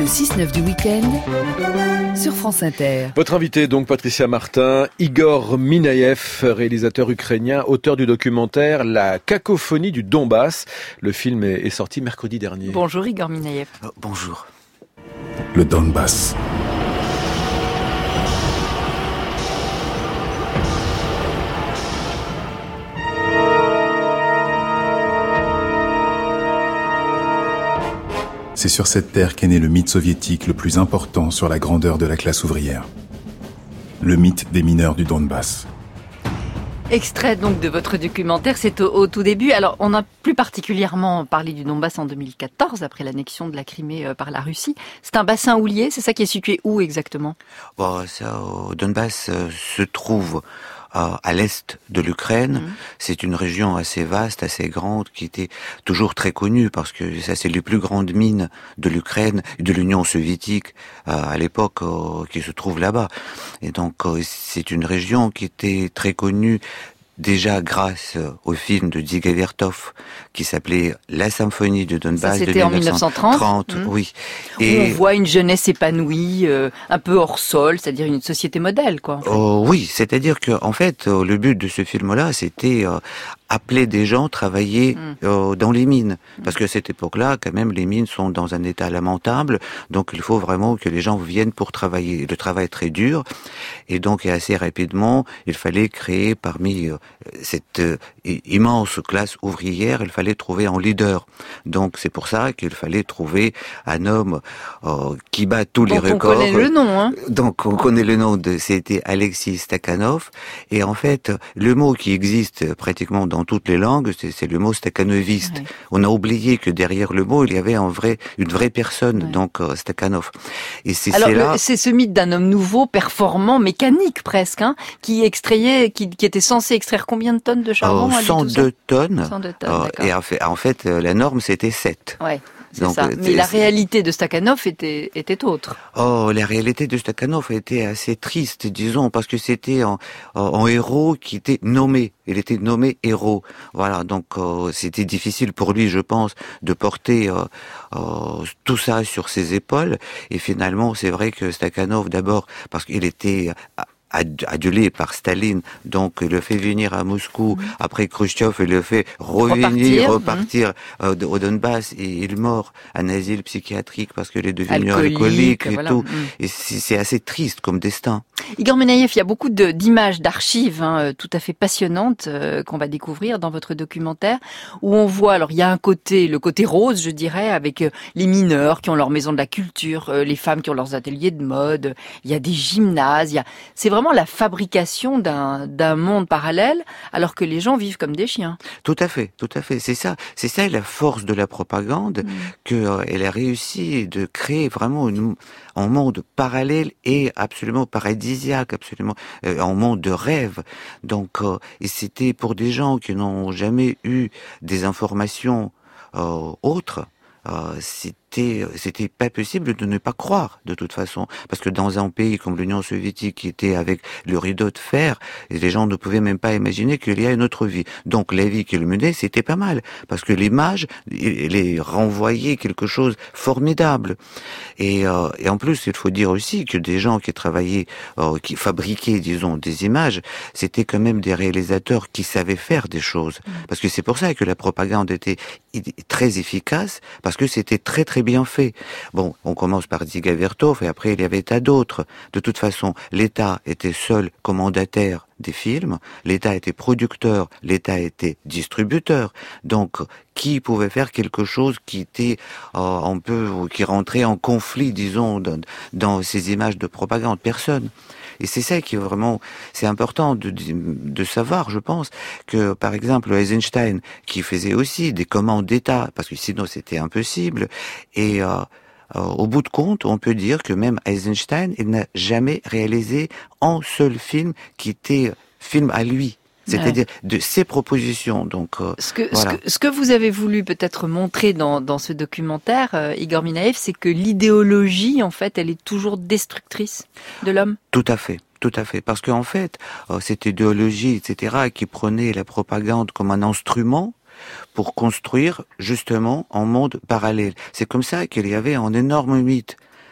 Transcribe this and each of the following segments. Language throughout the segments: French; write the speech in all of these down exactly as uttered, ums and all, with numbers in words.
Le six neuf du week-end sur France Inter. Votre invité donc Patricia Martin, Igor Minaev, réalisateur ukrainien, auteur du documentaire La cacophonie du Donbass. Le film est sorti mercredi dernier. Bonjour Igor Minaev. Oh, bonjour. Le Donbass. C'est sur cette terre qu'est né le mythe soviétique le plus important sur la grandeur de la classe ouvrière. Le mythe des mineurs du Donbass. Extrait donc de votre documentaire, c'est au, au tout début. Alors, on a plus particulièrement parlé du Donbass en deux mille quatorze, après l'annexion de la Crimée par la Russie. C'est un bassin houlier, c'est ça qui est situé où exactement ? Bon, ça, au Donbass euh, se trouve à l'est de l'Ukraine. Mmh. C'est une région assez vaste, assez grande, qui était toujours très connue parce que ça, c'est les plus grandes mines de l'Ukraine et de l'Union soviétique euh, à l'époque euh, qui se trouvent là-bas. Et donc, euh, c'est une région qui était très connue déjà grâce au film de Dziga Vertov qui s'appelait La symphonie de Donbass. Ça, c'était de en dix-neuf cent trente. mmh. Oui. Et où on voit une jeunesse épanouie, euh, un peu hors sol, c'est-à-dire une société modèle, quoi. En fait. Oh, oui, c'est-à-dire que en fait, le but de ce film-là, c'était euh, appeler des gens travailler mmh. euh, dans les mines, parce que à cette époque-là, quand même, les mines sont dans un état lamentable, donc il faut vraiment que les gens viennent pour travailler. Le travail est très dur, et donc assez rapidement, il fallait créer parmi euh, cette euh, immense classe ouvrière, il fallait trouver un leader. Donc c'est pour ça qu'il fallait trouver un homme euh, qui bat tous les donc, records. On connaît le nom, hein. Donc on connaît le nom de, c'était Alexis Stakhanov. Et en fait, le mot qui existe pratiquement dans toutes les langues, c'est, c'est le mot stakhanoviste. Ouais. On a oublié que derrière le mot, il y avait un vrai, une vraie personne, ouais. donc euh, Stakhanov. Et c'est, Alors c'est le, là. C'est ce mythe d'un homme nouveau, performant, mécanique presque, hein, qui extrayait, qui, qui était censé extraire combien de tonnes de charbon? Oh, cent deux tonnes. cent deux tonnes, euh, et en fait, en fait, la norme c'était sept. Ouais. C'est Donc, ça. Mais la réalité de Stakhanov était, était autre. Oh, la réalité de Stakhanov était assez triste, disons, parce que c'était un, un héros qui était nommé. Il était nommé héros. Voilà, donc euh, c'était difficile pour lui, je pense, de porter euh, euh, tout ça sur ses épaules. Et finalement, c'est vrai que Stakhanov, d'abord, parce qu'il était adulé par Staline, donc il le fait venir à Moscou, mmh. après Khrouchtchev, il le fait revenir, repartir, repartir mmh. euh, au Donbass, et il meurt en asile psychiatrique parce qu'il est devenu alcoolique, alcoolique et voilà. tout. Mmh. Et c'est, c'est assez triste comme destin. Igor Minaev, il y a beaucoup de, d'images, d'archives hein, tout à fait passionnantes euh, qu'on va découvrir dans votre documentaire, où on voit, alors il y a un côté, le côté rose, je dirais, avec euh, les mineurs qui ont leur maison de la culture, euh, les femmes qui ont leurs ateliers de mode, il y a des gymnases, il y a, c'est vraiment la fabrication d'un, d'un monde parallèle, alors que les gens vivent comme des chiens. Tout à fait, tout à fait. C'est ça, c'est ça la force de la propagande, mmh. que euh, elle a réussi de créer vraiment une, un monde parallèle et absolument paradisiaque, absolument euh, un monde de rêve. Donc, euh, et c'était pour des gens qui n'ont jamais eu des informations euh, autres. Euh, c'était c'était pas possible de ne pas croire de toute façon, parce que dans un pays comme l'Union soviétique qui était avec le rideau de fer, les gens ne pouvaient même pas imaginer qu'il y a une autre vie. Donc la vie qu'ils menaient, c'était pas mal, parce que l'image les renvoyait quelque chose de formidable. Et, euh, et en plus, il faut dire aussi que des gens qui travaillaient, euh, qui fabriquaient, disons, des images, c'était quand même des réalisateurs qui savaient faire des choses, parce que c'est pour ça que la propagande était très efficace, parce que c'était très très bien fait. Bon, on commence par Dziga Vertov et après il y avait tas d'autres. De toute façon, l'État était seul commandataire des films, l'État était producteur, l'État était distributeur. Donc, qui pouvait faire quelque chose qui était euh, un peu, qui rentrait en conflit, disons, dans, dans ces images de propagande? Personne. Et c'est ça qui est vraiment, c'est important de, de savoir, je pense, que par exemple Eisenstein, qui faisait aussi des commandes d'État, parce que sinon c'était impossible, et euh, euh, au bout de compte, on peut dire que même Eisenstein, il n'a jamais réalisé un seul film qui était film à lui. C'est-à-dire ouais. de ses propositions. Donc, euh, ce, que, voilà. ce, que, ce que vous avez voulu peut-être montrer dans, dans ce documentaire, euh, Igor Minaev, c'est que l'idéologie, en fait, elle est toujours destructrice de l'homme. Tout à fait. Tout à fait. Parce qu'en fait, euh, cette idéologie, et cetera, qui prenait la propagande comme un instrument pour construire, justement, un monde parallèle. C'est comme ça qu'il y avait un énorme mythe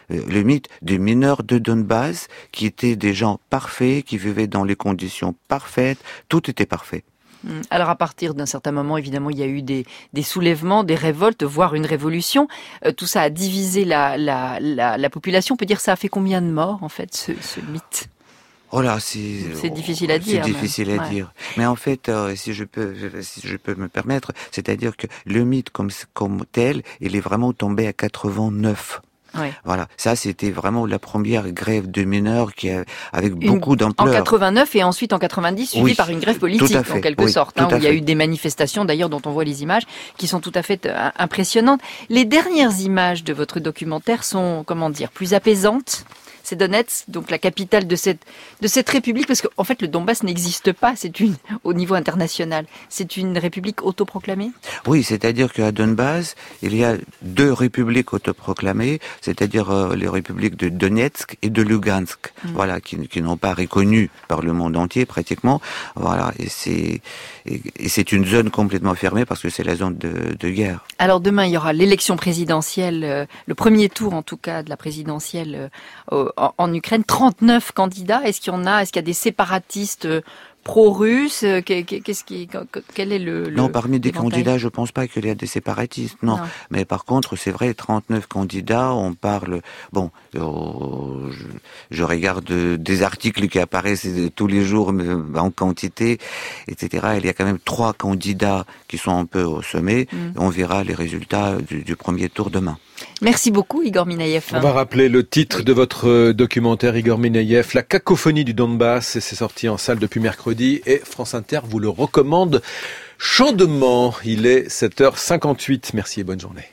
le mythe des mineurs de Donbass, qui étaient des gens parfaits, qui vivaient dans les conditions parfaites, tout était parfait. Alors à partir d'un certain moment, évidemment, il y a eu des, des soulèvements, des révoltes, voire une révolution. Euh, tout ça a divisé la, la, la, la population. On peut dire que ça a fait combien de morts, en fait, ce, ce mythe ? Oh là, c'est, c'est difficile à dire. C'est difficile à ouais. dire. Mais en fait, euh, si je peux, si je peux me permettre, c'est-à-dire que le mythe comme, comme tel, il est vraiment tombé à quatre-vingt-neuf. Oui. Voilà, ça c'était vraiment la première grève de mineurs qui a, avec beaucoup d'ampleur. En quatre-vingt-neuf et ensuite en quatre-vingt-dix, suivi oui, par une grève politique en quelque oui, sorte, hein, où il y a eu des manifestations d'ailleurs dont on voit les images qui sont tout à fait euh, impressionnantes. Les dernières images de votre documentaire sont, comment dire, plus apaisantes. C'est Donetsk, donc la capitale de cette de cette république, parce qu'en fait le Donbass n'existe pas, c'est une au niveau international, c'est une république autoproclamée. Oui, c'est-à-dire qu'à Donbass, il y a deux républiques autoproclamées, c'est-à-dire euh, les républiques de Donetsk et de Lugansk, mmh. voilà, qui, qui n'ont pas reconnu par le monde entier pratiquement, voilà, et c'est et, et c'est une zone complètement fermée parce que c'est la zone de, de guerre. Alors demain il y aura l'élection présidentielle, euh, le premier tour en tout cas de la présidentielle. Euh, En Ukraine, trente-neuf candidats. Est-ce qu'il y en a? Est-ce qu'il y a des séparatistes pro-russes? Qu'est-ce qui, quel est le, le Non, parmi des éventail? candidats, je pense pas qu'il y a des séparatistes, non. non. Mais par contre, c'est vrai, trente-neuf candidats, on parle, bon, euh, je, je regarde des articles qui apparaissent tous les jours en quantité, et cetera. Il y a quand même trois candidats qui sont un peu au sommet. Mm. On verra les résultats du, du premier tour demain. Merci beaucoup, Igor Minaïev. On va rappeler le titre oui. de votre documentaire, Igor Minaïev, La cacophonie du Donbass. C'est sorti en salle depuis mercredi et France Inter vous le recommande chaudement. Il est sept heures cinquante-huit. Merci et bonne journée.